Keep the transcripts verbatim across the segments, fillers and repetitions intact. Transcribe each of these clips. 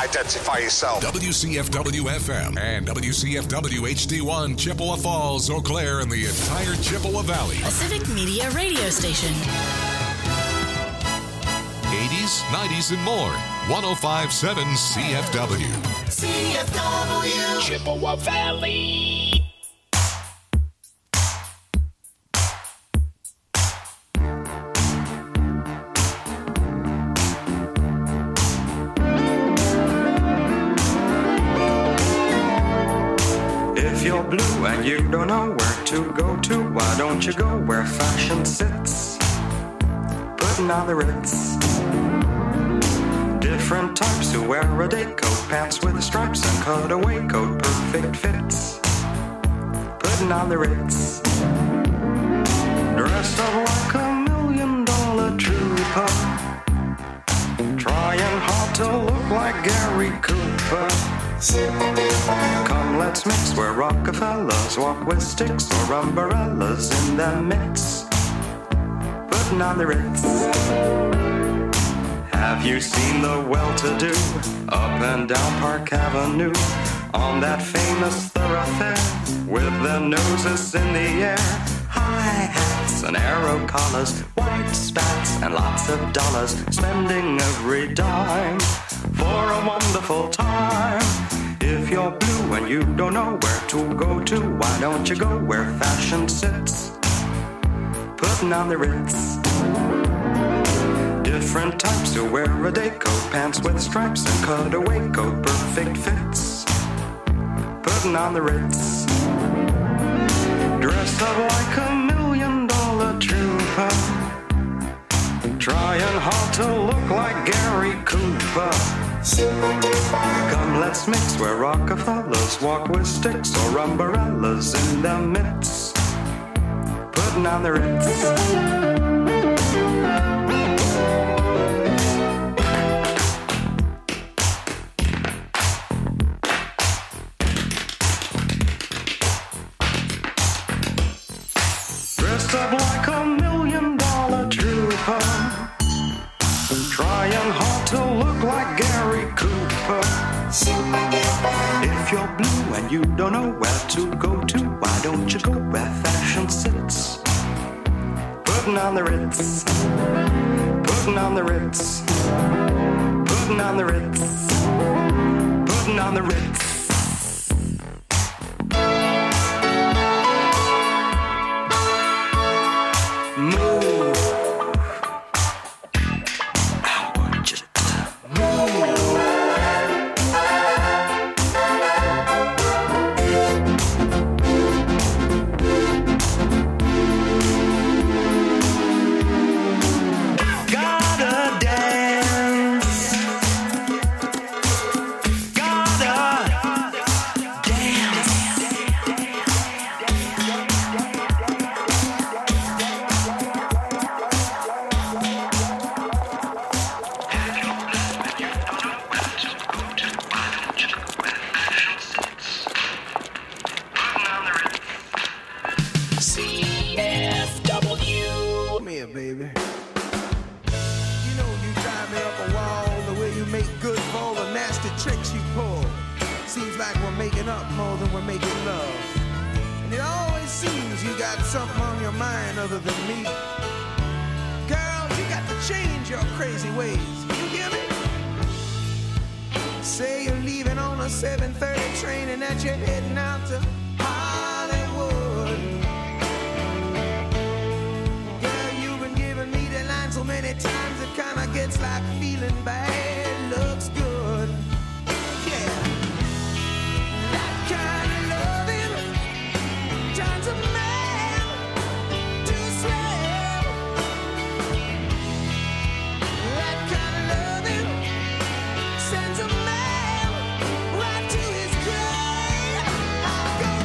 identify yourself. W C F W F M and W C F W H D one, Chippewa Falls, Eau Claire, and the entire Chippewa Valley. A Civic Media radio station. eighties, nineties, and more. one oh five point seven C F W. C F W. Chippewa Valley. If you're blue and you don't know where to go to, why don't you go where fashion sits? Putting on the Ritz. Different types who wear a day coat, pants with stripes and cutaway coat, perfect fits. Putting on the Ritz. Dressed up like a million dollar trooper, trying hard to look like Gary Cooper. Come, let's mix where Rockefellers walk with sticks or umbrellas in their midst. Putting on the Ritz. Have you seen the well-to-do up and down Park Avenue on that famous thoroughfare with their noses in the air? High hats and arrow collars, white spats and lots of dollars, spending every dime for a wonderful time. If you're blue and you don't know where to go to, why don't you go where fashion sits? Putting on the Ritz. Different types who wear a day coat, pants with stripes and cutaway coat, perfect fits. Putting on the Ritz. Dressed up like a million dollar trooper, trying hard to look like Gary Cooper. Come, let's mix where Rockefellers walk with sticks or umbrellas in their midst. Putting on the Ritz. Up like a million dollar trooper, trying hard to look like Gary Cooper. If you're blue and you don't know where to go to, why don't you go where fashion sits? Putting on the Ritz. Putting on the Ritz. Putting on the Ritz. Putting on the Ritz. Sends a man right to his grave. I'll go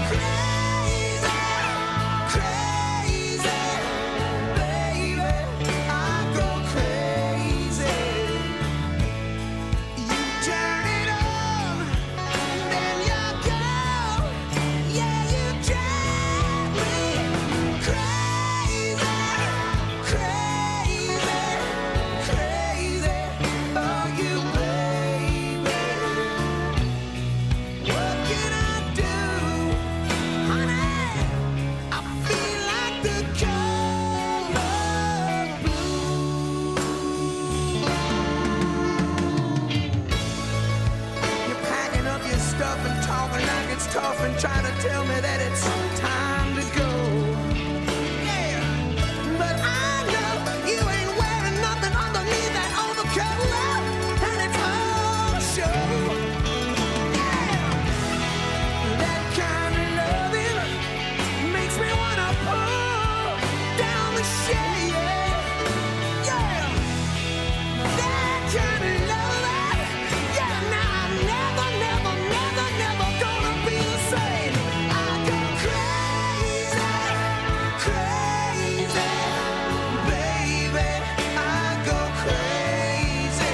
and try to tell me that it's time to go. Yeah, but I know you ain't wearing nothing underneath that overcoat, and it's all a show. Yeah, that kind of loving makes me wanna pull down the shade. Yeah, that kind of loving. Yeah, now I'm never, never, never, never gonna be the same. I go crazy, crazy, baby. I go crazy.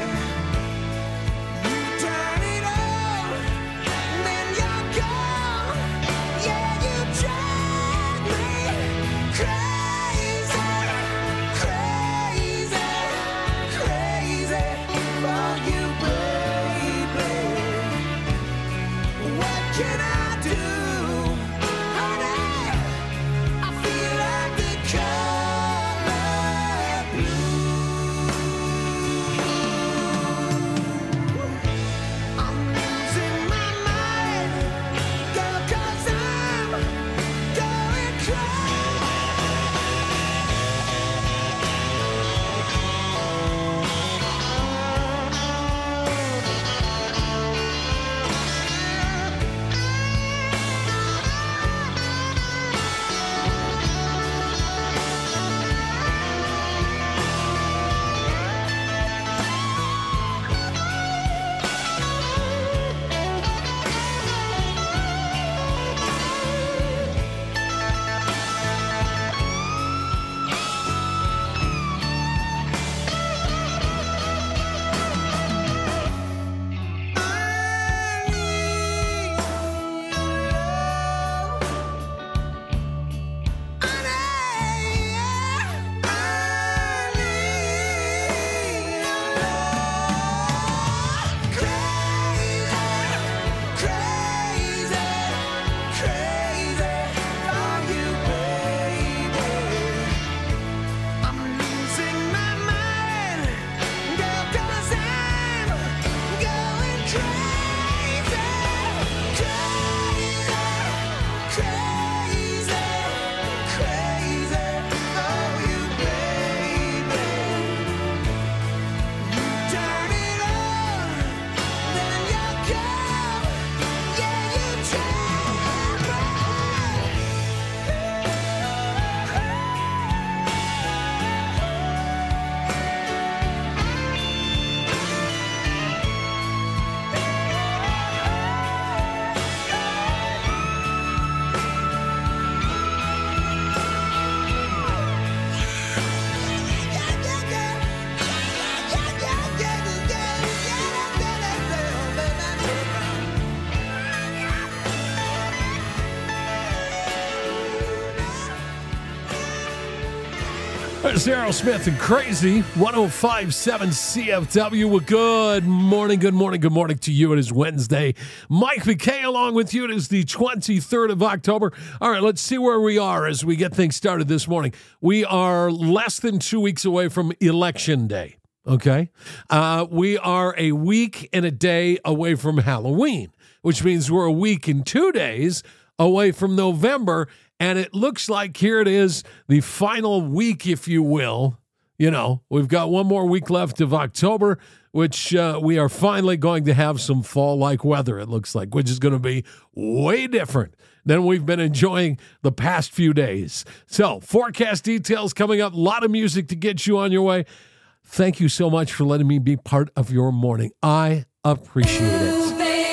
You turn it on, then you're gone. Yeah, you drive me crazy, crazy, crazy for you, baby. What can I do, honey? I feel like the color blue. I'm losing my mind, girl, 'cause I'm going crazy. There's Aerosmith and Crazy, one oh five point seven C F W. Well, good morning, good morning, good morning to you. It is Wednesday. Mike McKay along with you. It is the twenty-third of October. All right, let's see where we are as we get things started this morning. We are less than two weeks away from Election Day, okay? Uh, we are a week and a day away from Halloween, which means we're a week and two days away from November. And it looks like here it is, the final week, if you will. You know, we've got one more week left of October, which uh, we are finally going to have some fall-like weather, it looks like, which is going to be way different than we've been enjoying the past few days. So, forecast details coming up, a lot of music to get you on your way. Thank you so much for letting me be part of your morning. I appreciate it.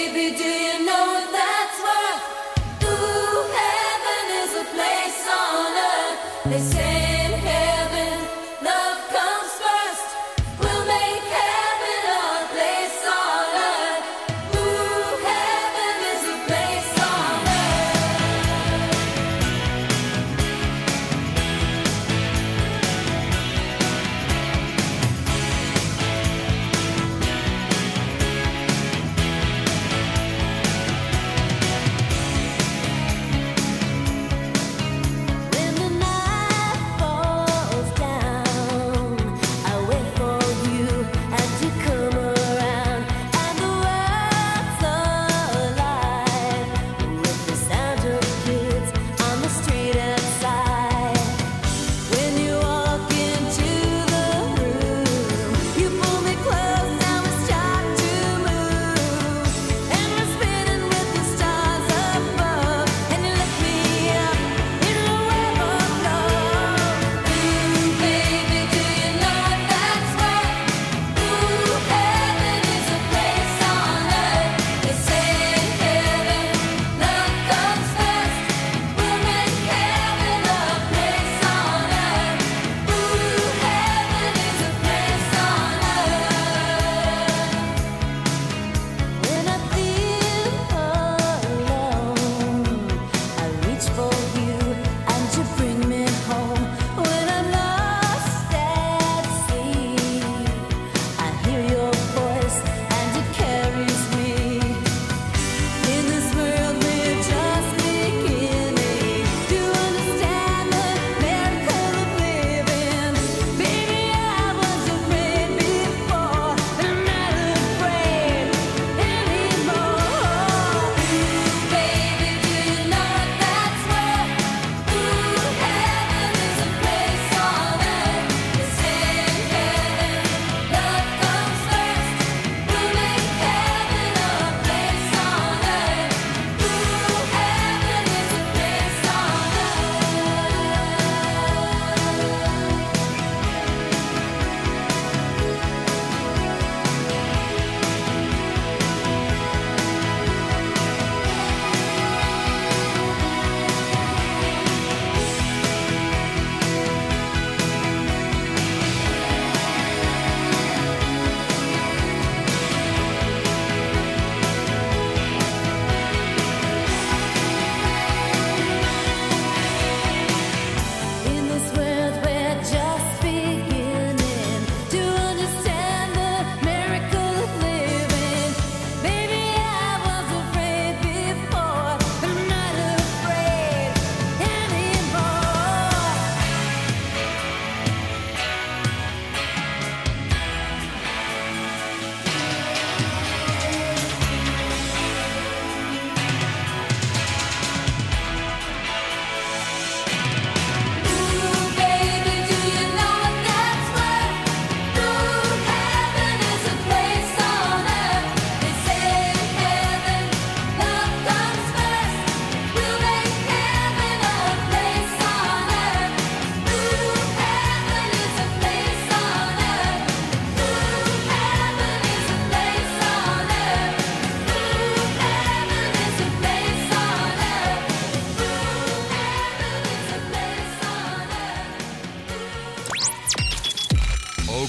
They say in heaven, love comes first. We'll make heaven a place on earth. Ooh, heaven is a place on When the night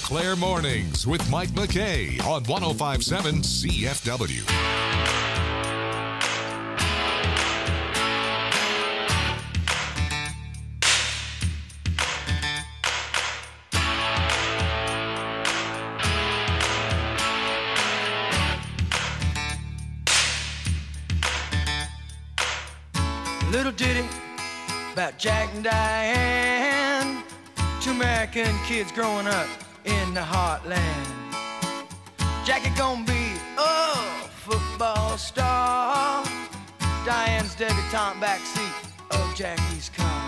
Claire Mornings with Mike McKay on one oh five point seven C F W. Little ditty about Jack and Diane, two American kids growing up in the heartland. Jackie gonna be a football star, Diane's debutante backseat of Jackie's car.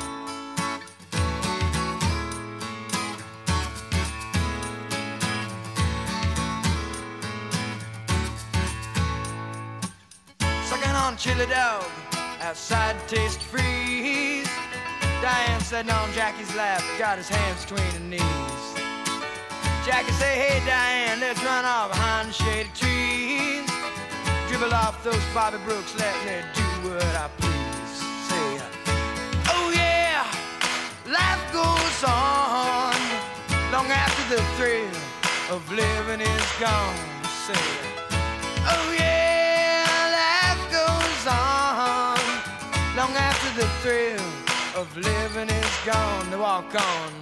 Sucking on chili dog outside Taste Freeze, Diane sitting on Jackie's lap, got his hands between her knees. Jackie say, hey Diane, let's run off behind the shady trees. Dribble off those Bobby Brooks, let me do what I please. Say, oh yeah, life goes on long after the thrill of living is gone. Say, oh yeah, life goes on long after the thrill of living is gone. To walk on.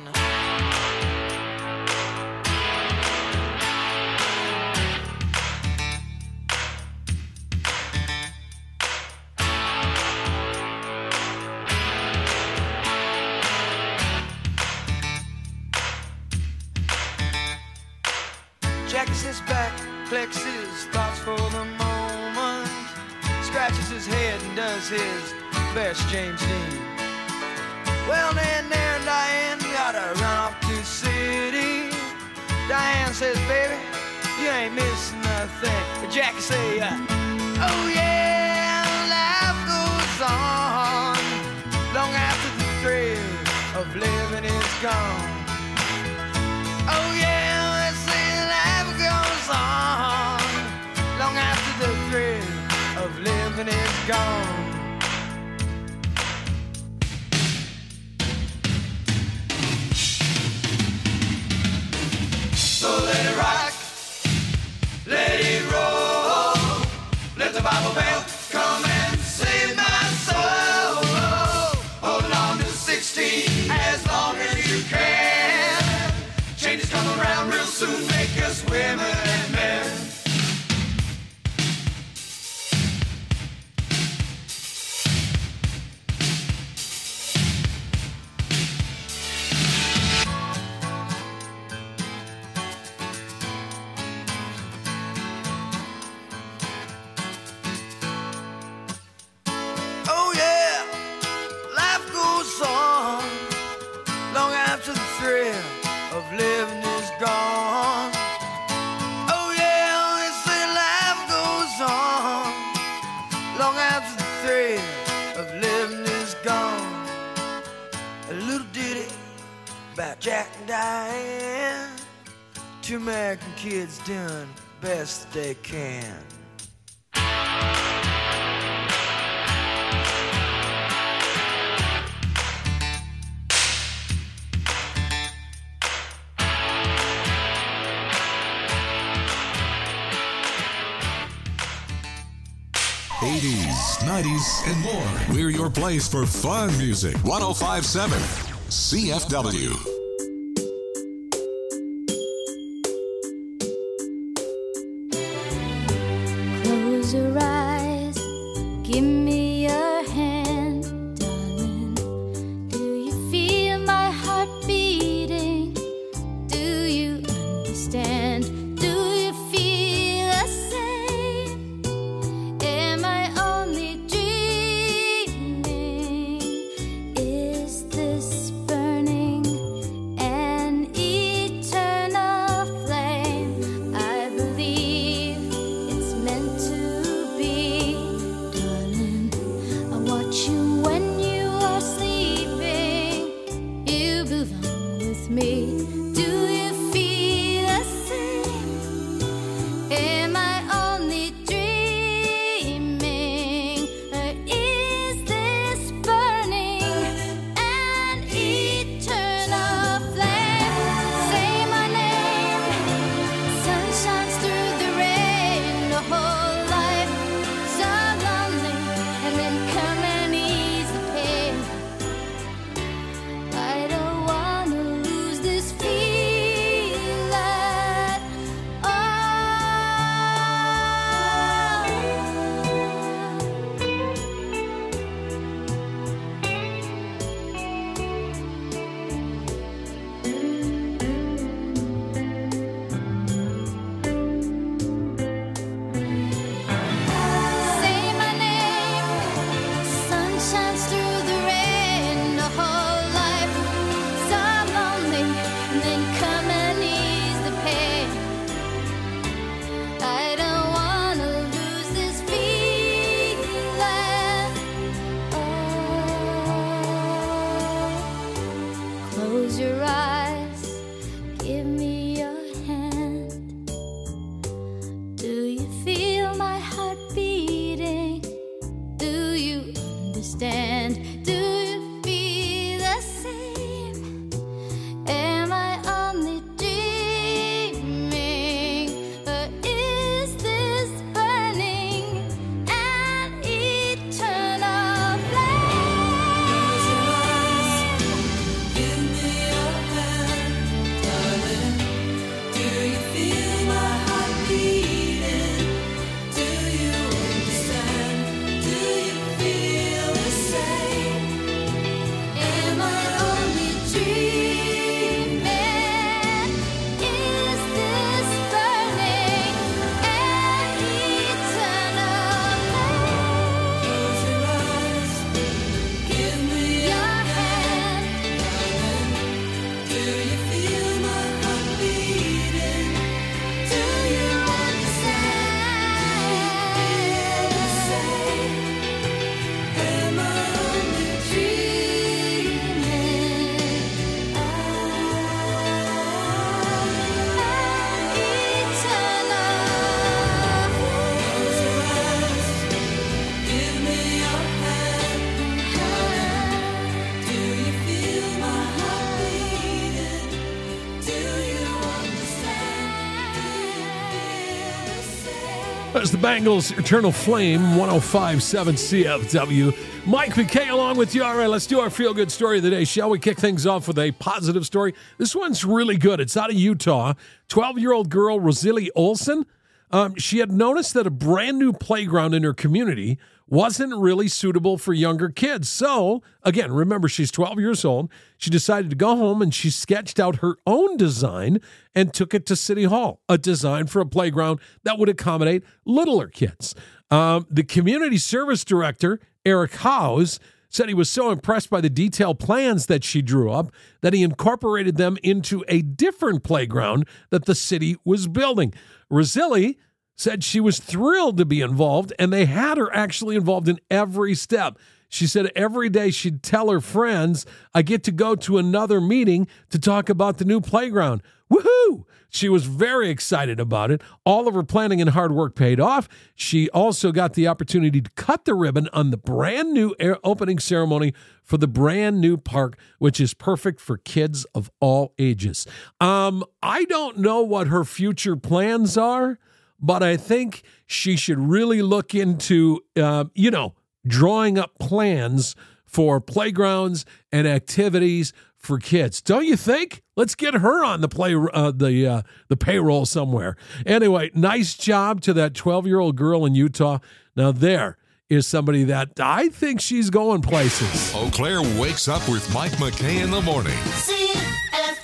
Jackie sits back, collects his thoughts for the moment, scratches his head and does his best James Dean. Well, then there and Diane gotta run off to the city. Diane says, baby, you ain't missing nothing. But Jackie say, uh, oh yeah, life goes on long after the thrill of living is gone. Oh yeah, they say life goes on long after the thrill of living is gone. So let it rock, let it roll, let the Bible bell come and save my soul. Holding on to sixteen as long as you can. Changes come around real soon, make us women and men. Oh yeah, life goes on long after the thrill of living is gone. Oh yeah, they say life goes on long after the thrill of living is gone. A little ditty about Jack and Diane, two American kids doing best they can. eighties, nineties, and more. We're your place for fun music. one oh five point seven C F W. Close your eyes, give me your hand, darling. Do you feel my heart beating? Do you understand? Do you feel the same? Am I only dreaming? Is this burning an eternal flame? I believe it's meant to be, darling. I watch you when you are sleeping. You belong with me. Do you feel the same? Am I only dreaming? Or is this burning an eternal flame? Say my name, As the Bengals Eternal Flame, one oh five point seven C F W. Mike McKay along with you. All right, let's do our feel-good story of the day. Shall we kick things off with a positive story? This one's really good. It's out of Utah. twelve-year-old girl, Rosalie Olson, um, she had noticed that a brand new playground in her community wasn't really suitable for younger kids. So, again, remember, she's twelve years old. She decided to go home and she sketched out her own design and took it to City Hall, a design for a playground that would accommodate littler kids. Um, the community service director, Eric Howes, said he was so impressed by the detailed plans that she drew up that he incorporated them into a different playground that the city was building. Rosalie said she was thrilled to be involved, and they had her actually involved in every step. She said every day she'd tell her friends, I get to go to another meeting to talk about the new playground. Woohoo! She was very excited about it. All of her planning and hard work paid off. She also got the opportunity to cut the ribbon on the brand new opening ceremony for the brand new park, which is perfect for kids of all ages. Um, I don't know what her future plans are, but I think she should really look into, uh, you know, drawing up plans for playgrounds and activities for kids. Don't you think? Let's get her on the play uh, the uh, the payroll somewhere. Anyway, nice job to that twelve-year-old girl in Utah. Now there is somebody that I think she's going places. Eau Claire wakes up with Mike McKay in the morning. C F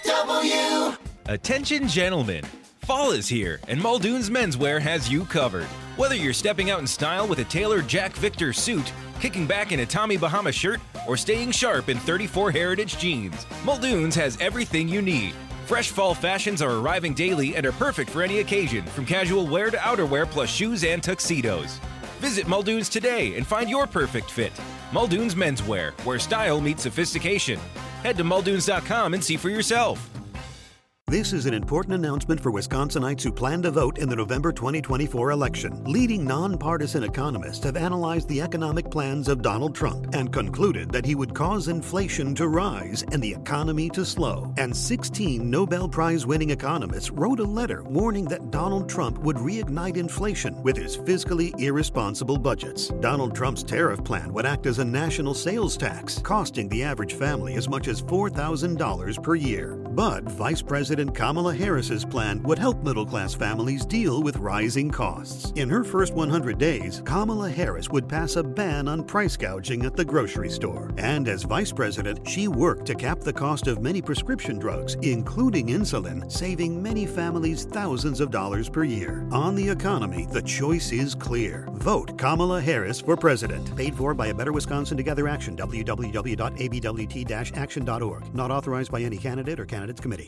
W. Attention, gentlemen. Fall is here, and Muldoon's Menswear has you covered. Whether you're stepping out in style with a tailored Jack Victor suit, kicking back in a Tommy Bahama shirt, or staying sharp in thirty-four Heritage jeans, Muldoon's has everything you need. Fresh fall fashions are arriving daily and are perfect for any occasion, from casual wear to outerwear plus shoes and tuxedos. Visit Muldoon's today and find your perfect fit. Muldoon's Menswear, where style meets sophistication. Head to muldoons dot com and see for yourself. This is an important announcement for Wisconsinites who plan to vote in the November twenty twenty-four election. Leading nonpartisan economists have analyzed the economic plans of Donald Trump and concluded that he would cause inflation to rise and the economy to slow. And sixteen Nobel Prize-winning economists wrote a letter warning that Donald Trump would reignite inflation with his fiscally irresponsible budgets. Donald Trump's tariff plan would act as a national sales tax, costing the average family as much as four thousand dollars per year. But Vice President Kamala Harris's plan would help middle-class families deal with rising costs. In her first one hundred days, Kamala Harris would pass a ban on price gouging at the grocery store. And as vice president, she worked to cap the cost of many prescription drugs, including insulin, saving many families thousands of dollars per year. On the economy, the choice is clear. Vote Kamala Harris for president. Paid for by A Better Wisconsin Together Action, w w w dot a b w t dash action dot org. Not authorized by any candidate or candidates committee.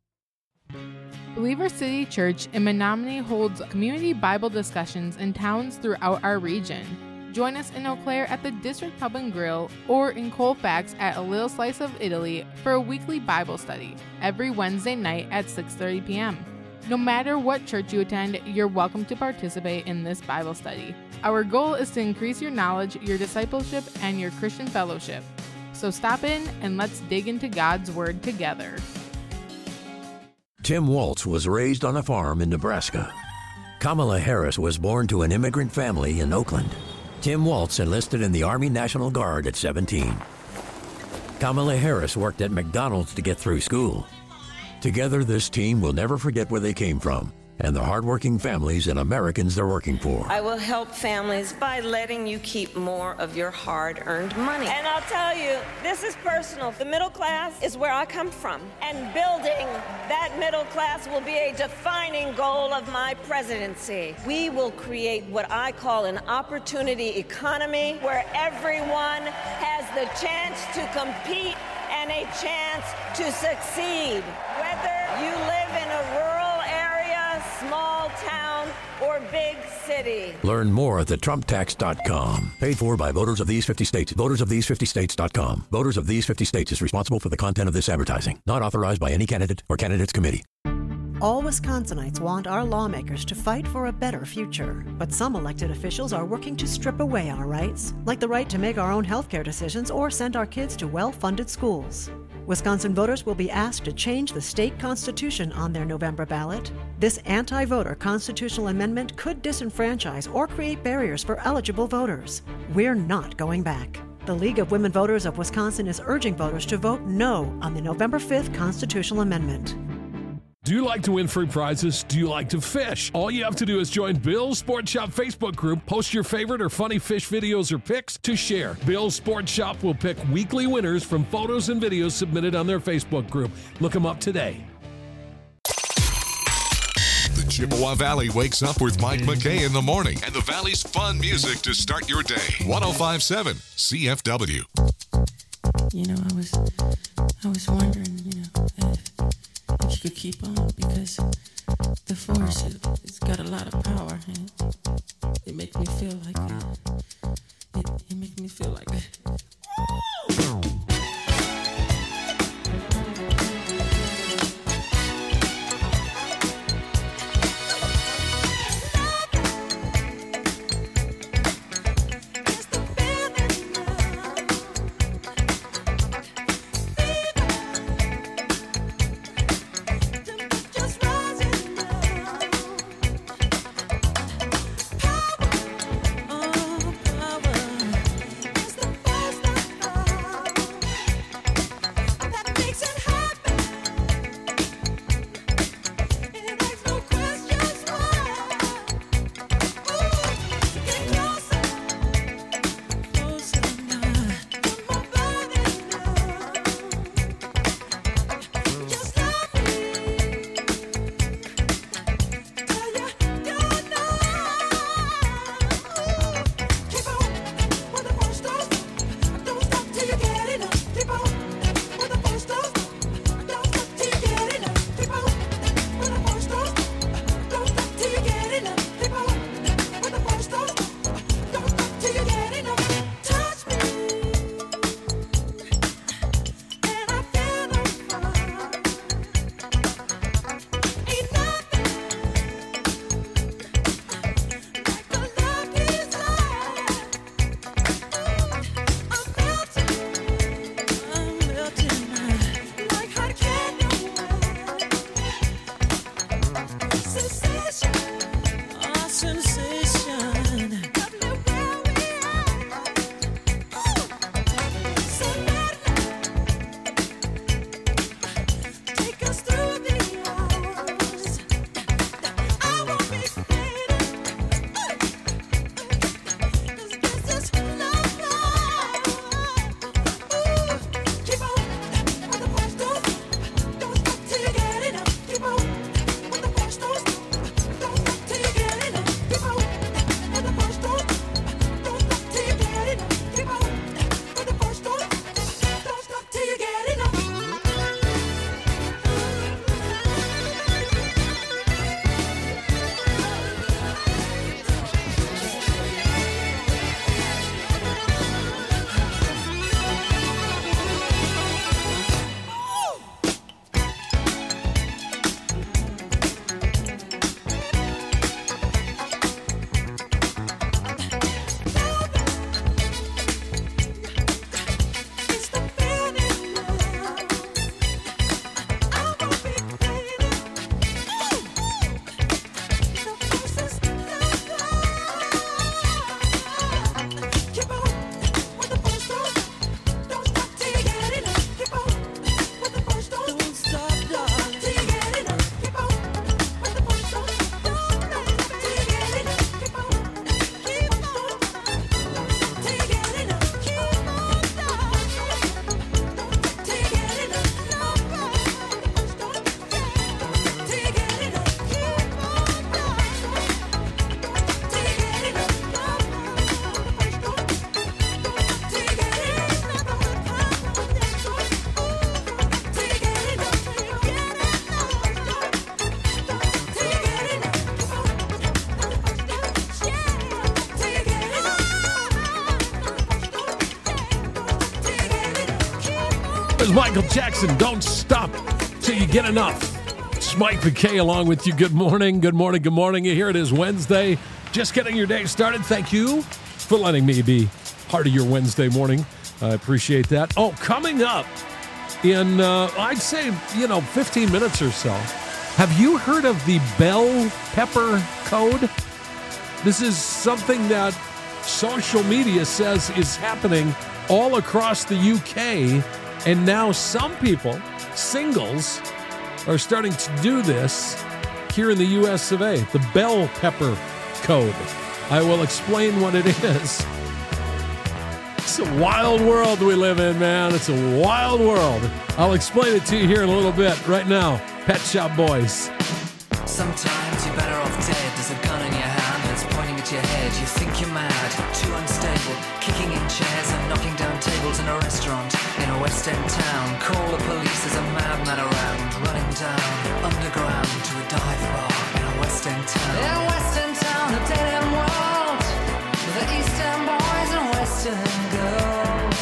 Believer City Church in Menominee holds community Bible discussions in towns throughout our region. Join us in Eau Claire at the District Pub and Grill or in Colfax at A Little Slice of Italy for a weekly Bible study every Wednesday night at six thirty p.m. No matter what church you attend, you're welcome to participate in this Bible study. Our goal is to increase your knowledge, your discipleship, and your Christian fellowship. So stop in and let's dig into God's Word together. Tim Waltz was raised on a farm in Nebraska. Kamala Harris was born to an immigrant family in Oakland. Tim Waltz enlisted in the Army National Guard at seventeen. Kamala Harris worked at McDonald's to get through school. Together, this team will never forget where they came from and the hardworking families and Americans they're working for. I will help families by letting you keep more of your hard-earned money. And I'll tell you, this is personal. The middle class is where I come from, and building that middle class will be a defining goal of my presidency. We will create what I call an opportunity economy where everyone has the chance to compete and a chance to succeed. Whether you live in a rural area, small town, or big city. Learn more at the trump tax dot com. Paid for by voters of these fifty states. Voters of these fifty states dot com. Voters of these fifty states is responsible for the content of this advertising. Not authorized by any candidate or candidates committee. All Wisconsinites want our lawmakers to fight for a better future, but some elected officials are working to strip away our rights, like the right to make our own healthcare decisions or send our kids to well-funded schools. Wisconsin voters will be asked to change the state constitution on their November ballot. This anti-voter constitutional amendment could disenfranchise or create barriers for eligible voters. We're not going back. The League of Women Voters of Wisconsin is urging voters to vote no on the November fifth constitutional amendment. Do you like to win free prizes? Do you like to fish? All you have to do is join Bill's Sports Shop Facebook group, post your favorite or funny fish videos or pics to share. Bill's Sports Shop will pick weekly winners from photos and videos submitted on their Facebook group. Look them up today. The Chippewa Valley wakes up with Mike McKay in the morning and the Valley's fun music to start your day. one oh five point seven C F W. You know, I was, I was wondering, you know, if, if you could keep on, because the force, it, it's got a lot of power, and it makes me feel like, uh, it, it makes me feel like, woo! There's Michael Jackson, Don't Stop Till You Get Enough. It's It's Mike McKay along with you. Good morning, good morning, good morning. Here it is Wednesday. Just getting your day started. Thank you for letting me be part of your Wednesday morning. I appreciate that. Oh, coming up in, uh, I'd say, you know, fifteen minutes or so. Have you heard of the bell pepper code? This is something that social media says is happening all across the U K. And now some people, singles, are starting to do this here in the U S of A, the bell pepper code. I will explain what it is. It's a wild world we live in, man. It's a wild world. I'll explain it to you here in a little bit. Right now, Pet Shop Boys. Sometimes you're better off dead. There's a gun in your hand and it's pointing at your head. You think you're mad, too unstable, kicking in chairs and knocking down tables in a restaurant in a West End town. Call the police, there's a madman around, running down underground to a dive bar in a West End town. In a West End town, a dead end world, with the East End boys and West End girls.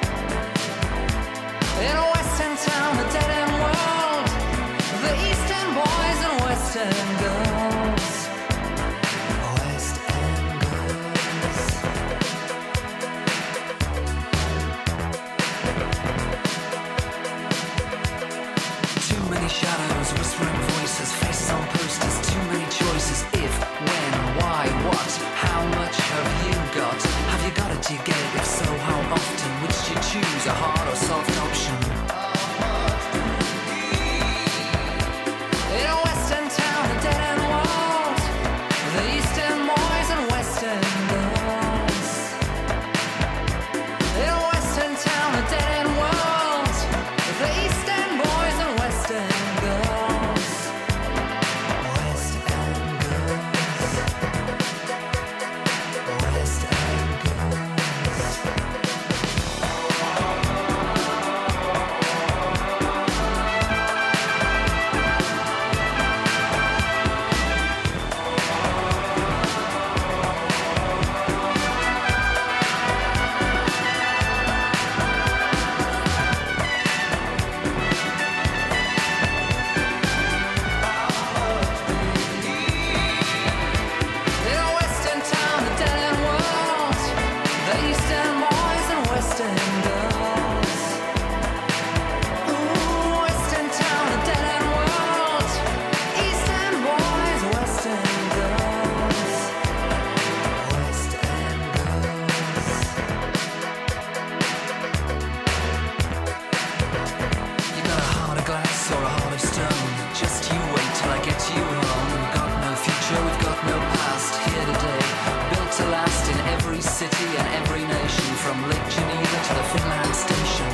In a West End town, a dead end world, with the East End boys and West End girls. West End girls. Too many shadows, whispering voices, faces on posters, too many choices. If, when, why, what, how much have you got? Have you got it, do you get it? If so, how often? Which do you choose, a hard or soft option? In a West End town, a dead end world, the East End boys and West End girls. In a West End town, a dead end world, the East End boys and West End girls. West End girls. West End girls. In a West End town, a dead end world, the East End boys and West End girls. Ooh, West End town, a dead end world, East End boys, West End girls. West End girls. You got a heart of glass or a heart of stone. Just you wait till I get you home. We've got no future, we've got no past. Here today, built to last in every city and every nation, from Lake Geneva to the Finland station.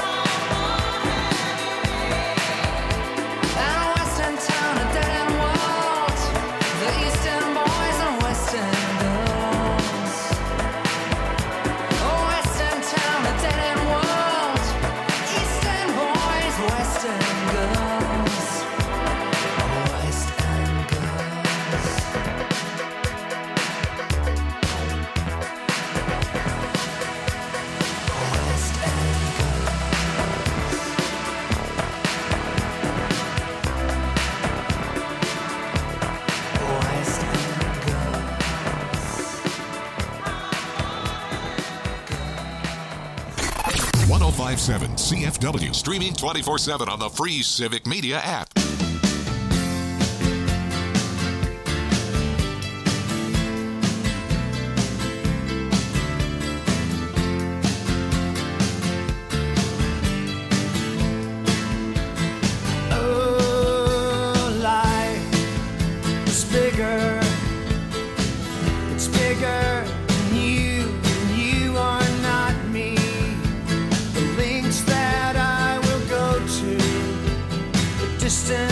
And a West End town, a dead end world, the East End boys and West End girls. Oh, West End town, a dead end world, East End boys, West End girls. West End girls. West End girls. West End girls. one oh five point seven C F W, streaming twenty-four seven on the free Civic Media app. Oh, life is bigger. It's bigger than you, and you are not me. The lengths that I will go to, the distance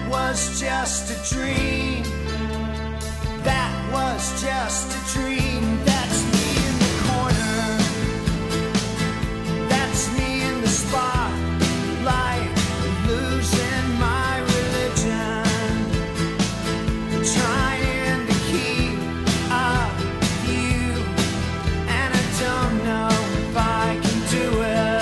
was just a dream. That was just a dream. That's me in the corner. That's me in the spotlight, losing my religion, trying to keep up with you, and I don't know if I can do it.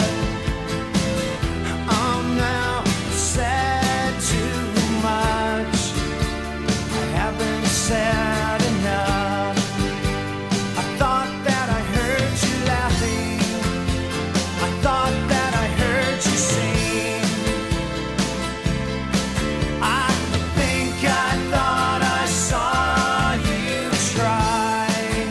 I'm now said too much. I haven't said enough. I thought that I heard you laughing. I thought that I heard you sing. I think I thought I saw you try.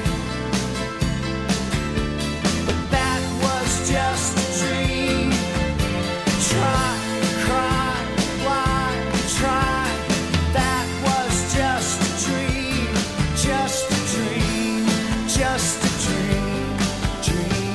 But that was just a dream. Try, cry, why try? That was just a dream. Just a dream. Just a dream. Dream.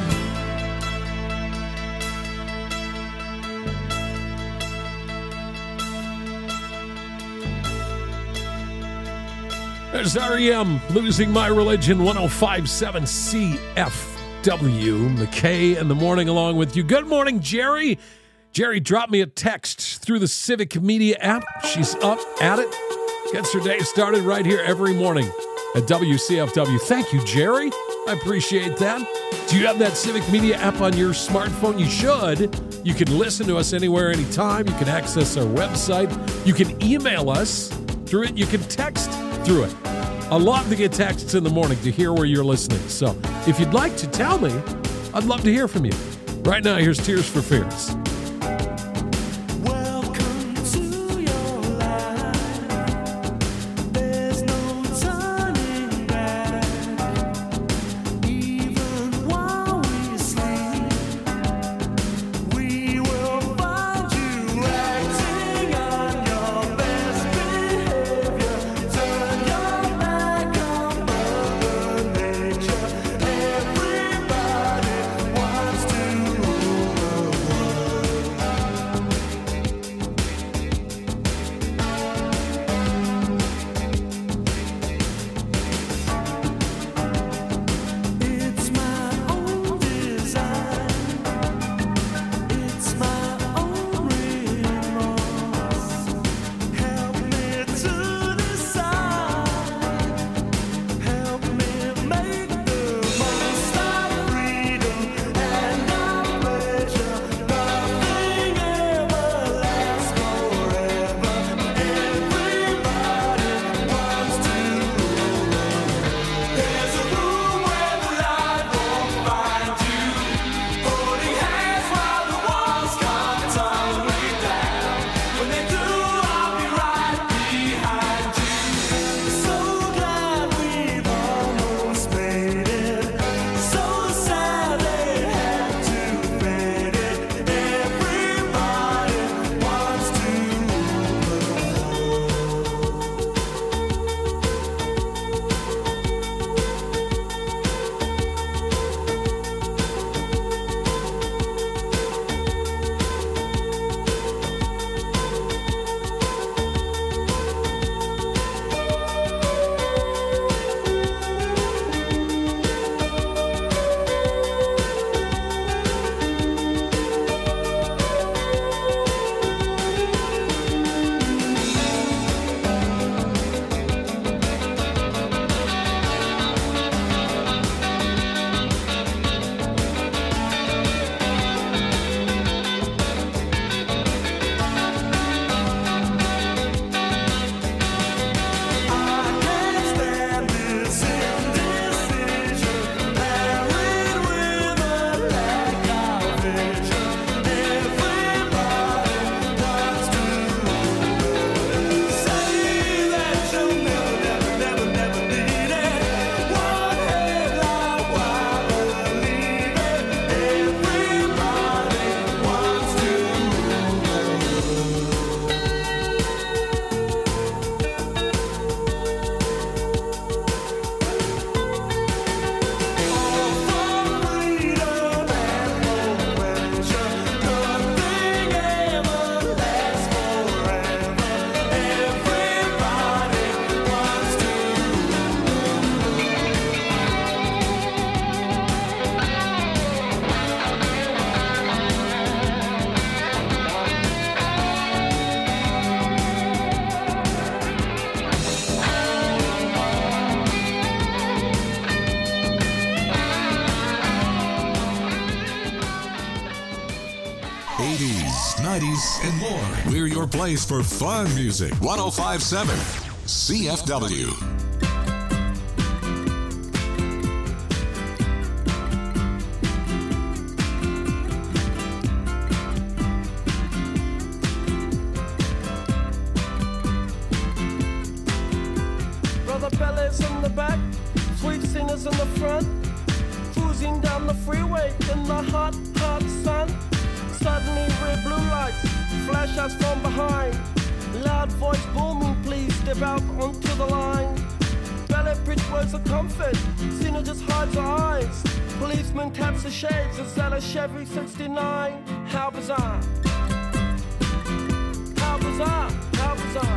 There's R E M, Losing My Religion, one oh five point seven C F W. McKay in the morning along with you. Good morning, Jerry. Jerry dropped me a text through the Civic Media app. She's up at it. Gets her day started right here every morning at W C F W. Thank you, Jerry. I appreciate that. Do you have that Civic Media app on your smartphone? You should. You can listen to us anywhere, anytime. You can access our website. You can email us through it. You can text through it. I love to get texts in the morning to hear where you're listening. So if you'd like to tell me, I'd love to hear from you. Right now, here's Tears for Fears. Welcome to your life. There's no turning back. Even while we sleep, we will find you acting on your best behavior. Turn your back on Mother Nature. Everybody wants to rule the world. nineties, and more. We're your place for fun music. one oh five point seven C F W. Brother Bellas in the back, sweet singers in the front, cruising down the freeway in the hot, hot sun. Suddenly red blue lights flash us from behind. Loud voice booming, please step out onto the line. Ballet bridge words of comfort, Cena just hides her eyes. Policeman taps the shades, is that a Chevy sixty-nine? How bizarre. How bizarre, how bizarre.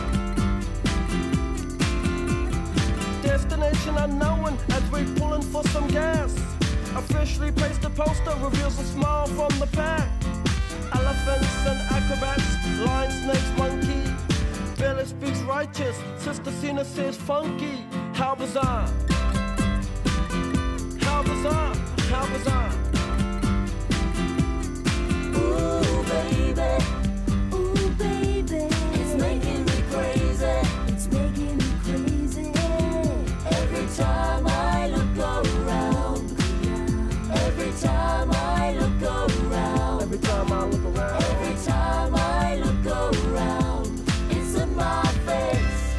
Destination unknown as we pulling for some gas. Officially placed a poster reveals a smile from the pack. Elephants and acrobats, lion, snakes, monkey. Billy speaks righteous, Sister Cena says funky. How bizarre. How bizarre, how bizarre. Ooh, baby. Ooh, baby. It's making me crazy. It's making me crazy. Every time I look around. Every time I look around. Every time I look around. Every time I look around. It's in my face.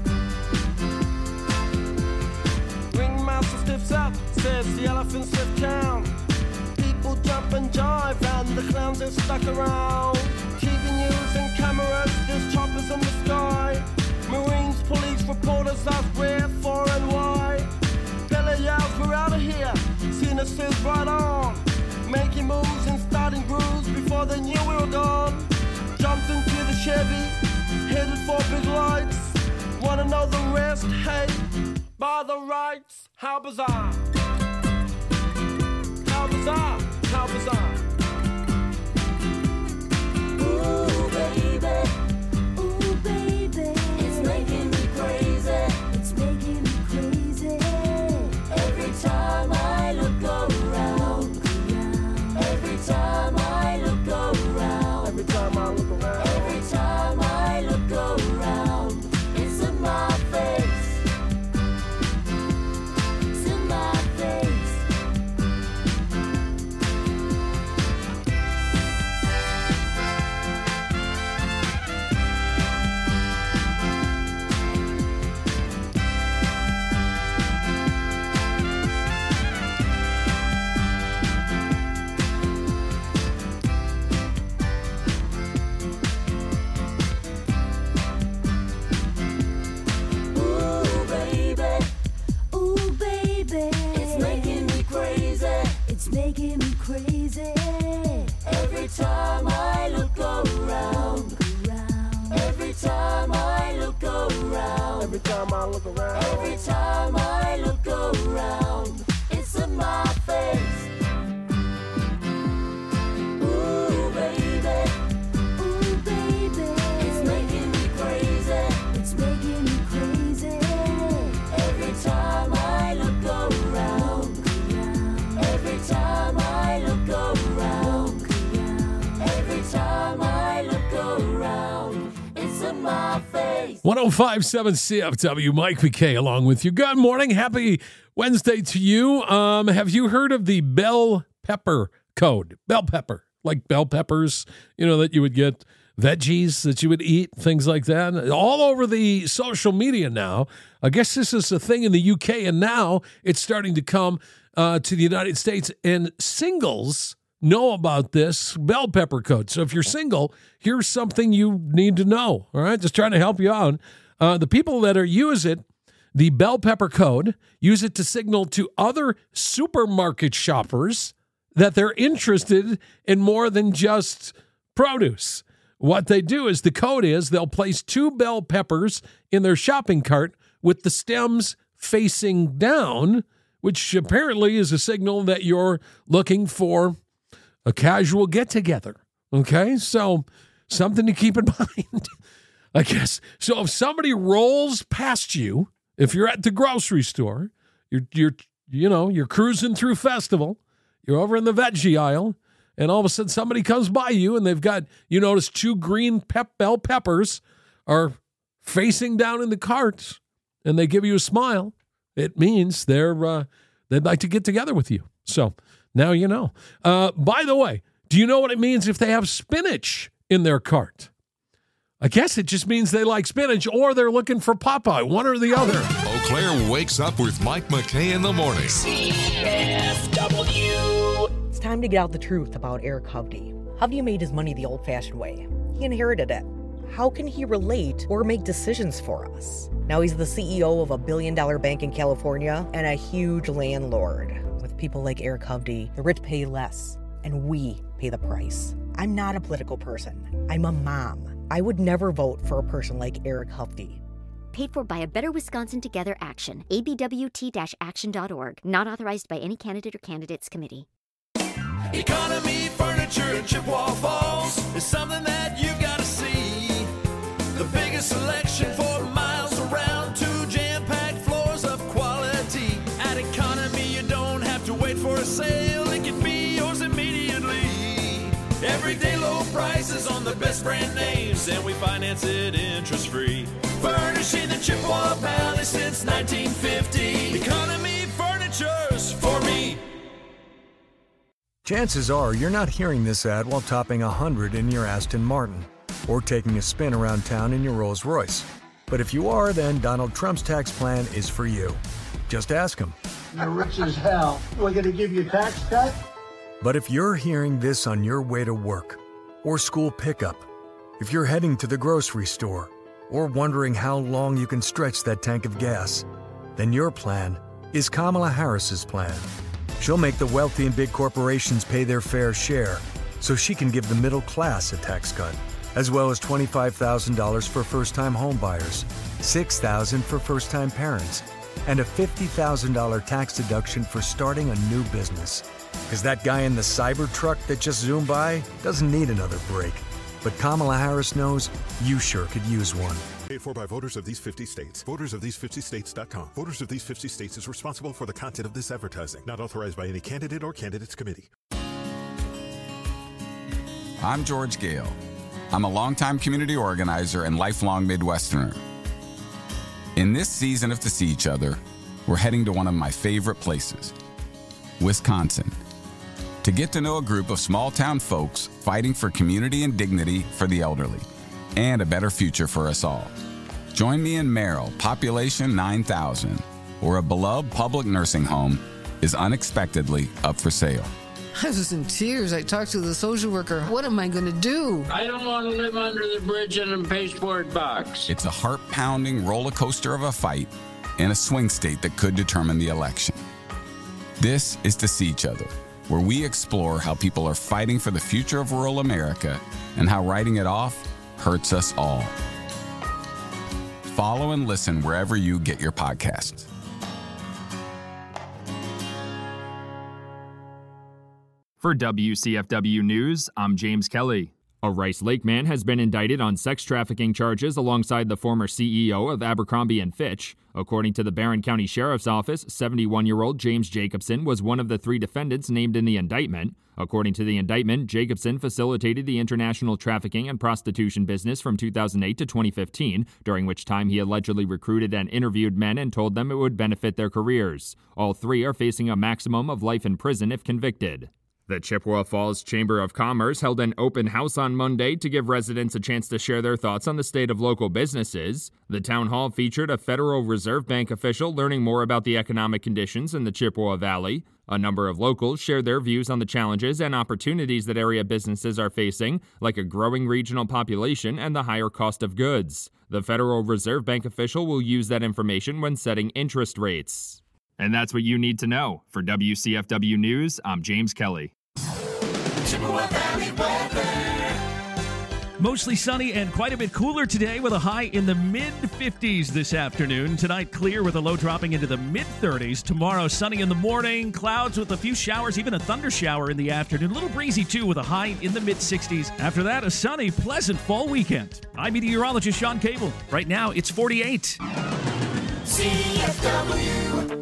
Ringmaster stiffs up, says the elephants have town. People jump and jive and the clowns are stuck around. T V news and cameras, there's choppers in the sky. Marines, police, reporters ask where, for and why. Billy yells, we're out of here. Cena says right on. Making moves and starting grooves before they knew we were gone. Jumped into the Chevy, headed for big lights. Wanna know the rest? Hey, by the rights. How bizarre. How bizarre, how bizarre. Ooh, baby. Ooh, baby. It's making me crazy. It's making me crazy. Every time I look around. Every time I look around. Every time I look around. Every time I look around. It's in my face. It's in my face. Ooh, baby. Ooh, baby. It's making me crazy. It's making me crazy. Every time I look around. Every time I look around. Every time I look around. Every time I look around. It's in my face. Ooh, baby. Ooh, baby. It's making me crazy. It's making me crazy. Every time I look around. Every time I look around. Every time I look around. It's in my face. one oh five point seven C F W, Mike McKay along with you. Good morning. Happy Wednesday to you. Um, have you heard of the bell pepper code? Bell pepper, like bell peppers, you know, that you would get, veggies that you would eat, things like that. All over the social media now. I guess this is a thing in the U K, and now it's starting to come uh, to the United States, and singles know about this bell pepper code. So if you're single, here's something you need to know. All right, just trying to help you out. Uh, the people that are use it, the bell pepper code, use it to signal to other supermarket shoppers that they're interested in more than just produce. What they do is the code is they'll place two bell peppers in their shopping cart with the stems facing down, which apparently is a signal that you're looking for a casual get-together. Okay, so something to keep in mind, I guess. So if somebody rolls past you, if you're at the grocery store, you're you're you know you're cruising through Festival, you're over in the veggie aisle, and all of a sudden somebody comes by you and they've got, you notice two green pep bell peppers are facing down in the cart, and they give you a smile, it means they're uh, they'd like to get together with you. So now you know. Uh, by the way, do you know what it means if they have spinach in their cart? I guess it just means they like spinach or they're looking for Popeye, one or the other. Eau Claire wakes up with Mike McKay in the morning. C F W. It's time to get out the truth about Eric Hovde. Hovde made his money the old-fashioned way. He inherited it. How can he relate or make decisions for us? Now he's the C E O of a billion-dollar bank in California and a huge landlord. With people like Eric Hovde, the rich pay less, and we pay the price. I'm not a political person. I'm a mom. I would never vote for a person like Eric Hovde. Paid for by a Better Wisconsin Together Action. A B W T action dot org. Not authorized by any candidate or candidates committee. Economy Furniture in Chippewa Falls is something that you've got to see. The biggest selection for miles around, two jam-packed floors of quality. At Economy, you don't have to wait for a sale. It can be yours immediately. Everyday low prices on the best brand names, and we finance it interest-free. Furnishing the Chippewa Valley since nineteen fifty. Economy Furniture's for me. Chances are you're not hearing this ad while topping one hundred in your Aston Martin or taking a spin around town in your Rolls Royce. But if you are, then Donald Trump's tax plan is for you. Just ask him. You're rich as hell. We're going to give you a tax cut? But if you're hearing this on your way to work or school pickup, if you're heading to the grocery store or wondering how long you can stretch that tank of gas, then your plan is Kamala Harris's plan. She'll make the wealthy and big corporations pay their fair share so she can give the middle class a tax cut, as well as twenty-five thousand dollars for first-time homebuyers, six thousand dollars for first-time parents, and a fifty thousand dollars tax deduction for starting a new business. Because that guy in the cyber truck that just zoomed by doesn't need another break. But Kamala Harris knows you sure could use one. Paid for by voters of these fifty states. Voters of these fifty states dot com. Voters of these fifty states is responsible for the content of this advertising. Not authorized by any candidate or candidates committee. I'm George Gale. I'm a longtime community organizer and lifelong Midwesterner. In this season of To See Each Other, we're heading to one of my favorite places, Wisconsin, to get to know a group of small-town folks fighting for community and dignity for the elderly, and a better future for us all. Join me in Merrill, population nine thousand, where a beloved public nursing home is unexpectedly up for sale. I was in tears. I talked to the social worker. What am I going to do? I don't want to live under the bridge in a pasteboard box. It's a heart-pounding roller coaster of a fight in a swing state that could determine the election. This is To See Each Other, where we explore how people are fighting for the future of rural America and how writing it off hurts us all. Follow and listen wherever you get your podcasts. For W C F W News, I'm James Kelly. A Rice Lake man has been indicted on sex trafficking charges alongside the former C E O of Abercrombie and Fitch. According to the Barron County Sheriff's Office, seventy-one-year-old James Jacobson was one of the three defendants named in the indictment. According to the indictment, Jacobson facilitated the international trafficking and prostitution business from two thousand eight to twenty fifteen, during which time he allegedly recruited and interviewed men and told them it would benefit their careers. All three are facing a maximum of life in prison if convicted. The Chippewa Falls Chamber of Commerce held an open house on Monday to give residents a chance to share their thoughts on the state of local businesses. The town hall featured a Federal Reserve Bank official learning more about the economic conditions in the Chippewa Valley. A number of locals shared their views on the challenges and opportunities that area businesses are facing, like a growing regional population and the higher cost of goods. The Federal Reserve Bank official will use that information when setting interest rates. And that's what you need to know. For W C F W News, I'm James Kelly. Chippewa Valley weather. Mostly sunny and quite a bit cooler today with a high in the mid fifties this afternoon. Tonight, clear with a low dropping into the mid thirties. Tomorrow, sunny in the morning, clouds with a few showers, even a thunder shower in the afternoon. A little breezy, too, with a high in the mid sixties. After that, a sunny, pleasant fall weekend. I'm meteorologist Sean Cable. Right now, it's forty-eight. C F W.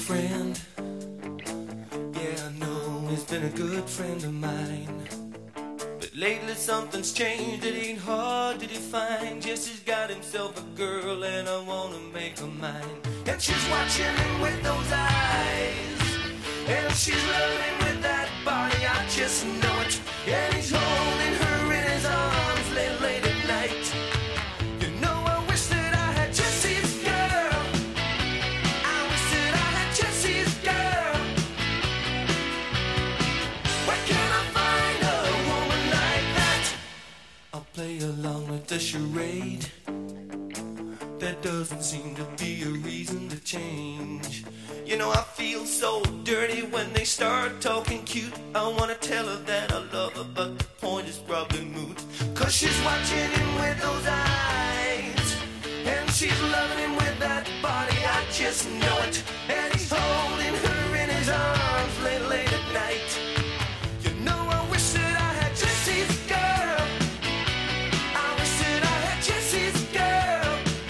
friend. Yeah, I know he's been a good friend of mine. But lately something's changed, it ain't hard to define. Jesse's got himself a girl and I wanna make her mine. And she's watching him with those eyes, and she's loving him with that body, I just know it. And he's holding her in his arms late, late at night. You know I wish that I had Jesse's girl. I wish that I had Jesse's girl. Where can I find a woman like that? I'll play along with the charade. There doesn't seem to be a reason to change. You know I feel so dirty when they start talking cute. I wanna tell her that I love her, but the point is probably moot. Cause she's watching him with those eyes, and she's loving him with that body, I just know it. And he's holding her in his arms late, late at night. You know I wish that I had Jesse's girl. I wish that I had Jesse's girl.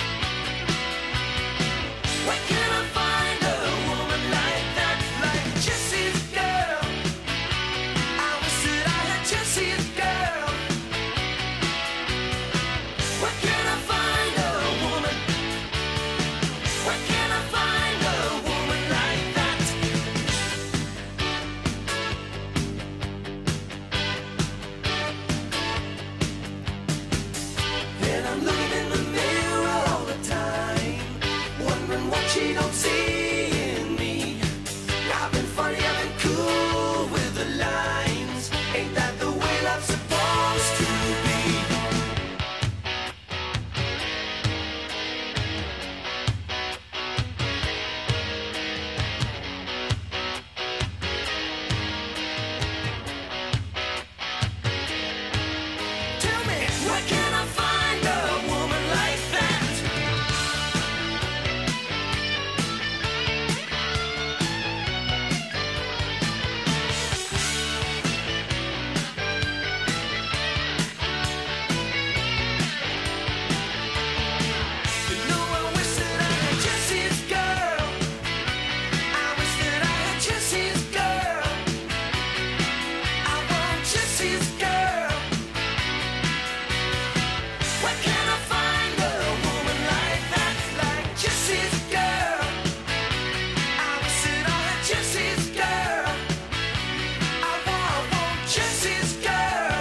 Where can I find a woman like that, like Jesse's girl? I wish that I had Jesse's girl. Where can I find a woman? Where can I find a woman like that? And I'm looking in the mirror all the time, wondering what she don't see in me. I've been funny, I've been cool with the lines. Ain't that the way love's supposed to be? Tell me, where can I find a woman like that? You know I wish that I had Jesse's girl. I wish that I had Jesse's girl. I want Jesse's girl. Where can I find a woman like that, like Jesse's girl? I wish that I had Jesse's girl. I want, I want Jesse's girl.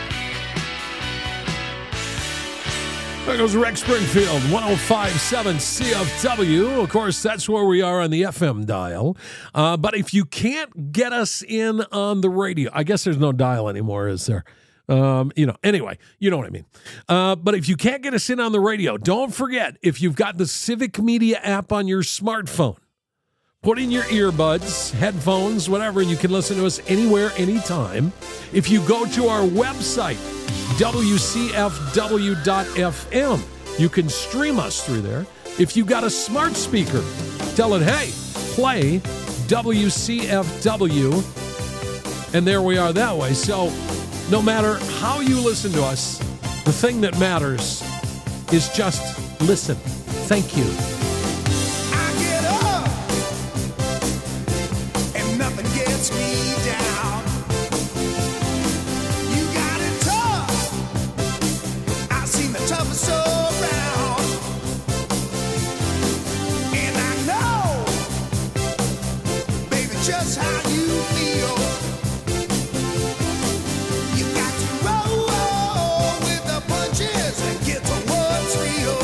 There goes Rex Springfield, one oh five point seven C F W. Of course, that's where we are on the F M dial. Uh, but if you can't get us in on the radio, I guess there's no dial anymore, is there? Um, you know, anyway, you know what I mean. Uh, but if you can't get us in on the radio, don't forget, if you've got the Civic Media app on your smartphone, put in your earbuds, headphones, whatever, and you can listen to us anywhere, anytime. If you go to our website, W C F W dot F M, you can stream us through there. If you got a smart speaker, tell it, hey, play W C F W, and there we are that way. So no matter how you listen to us, the thing that matters is just listen. Thank you. And nothing gets me down. You got it tough. I've seen the toughest around. And I know, baby, just how you feel. You got to roll with the punches and get to what's real.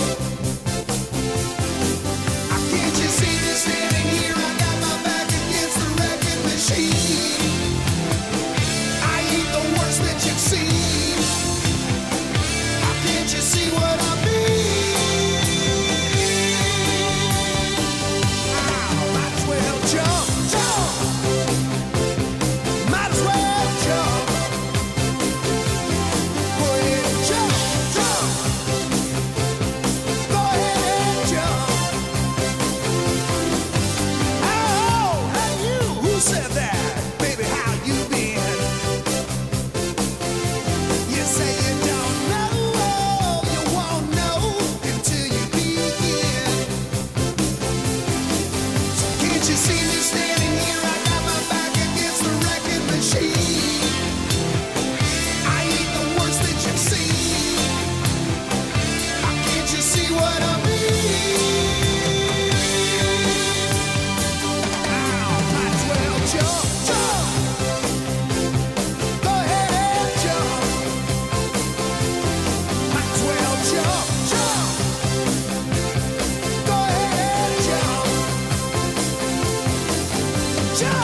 Can't you see me standing here? I got my back against the wrecking machine. I ain't the worst that you've seen. How can't you see what I mean? I might as well jump, jump. Just